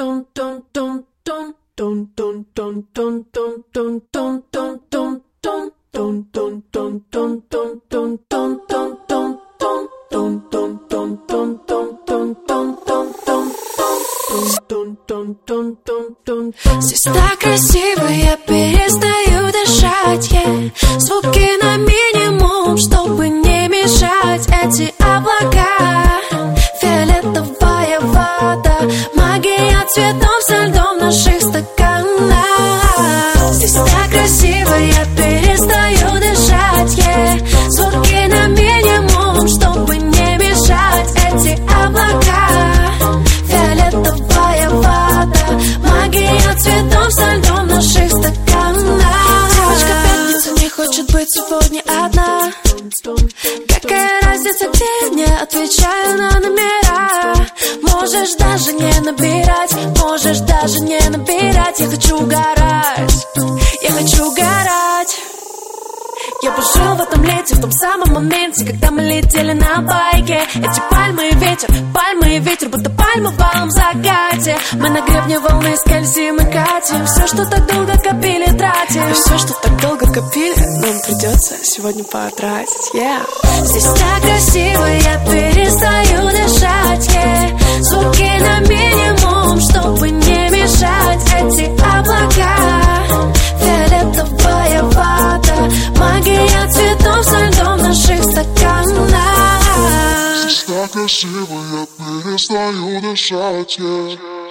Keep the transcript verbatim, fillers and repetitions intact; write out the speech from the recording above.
Здесь так красиво, я перестаю дышать, yeah. Звуки на минимум, чтобы не мешать. Эти облака, фиолетовая вода, магия цветов со льдом в наших стаканах. Здесь так красиво, я перестаю дышать, yeah. Звуки на минимум, чтобы не мешать. Эти облака, фиолетовая вода, магия цветов со льдом в наших стаканах. Девочка пятница не хочет быть сегодня одна. Какая разница, где не отвечаю на номера. Можешь даже не набирать, можешь даже не набирать. Я хочу угорать, я хочу угорать. Я бы жил в этом лете, в том самом моменте, когда мы летели на байке. Эти пальмы и ветер, пальмы и ветер, будто пальмы в балом закате. Мы на гребне волны скользим и катим. Все, что так долго копили, тратим. И все, что так долго копили, нам придется сегодня потратить, yeah. Здесь так красиво, я перестаю дышать, yeah. Звуки на минимум, чтобы не мешать. Эти облака, фиолетовая вода, магия цветов со льдом в наших стаканах. Здесь так красиво, я перестаю дышать, yeah.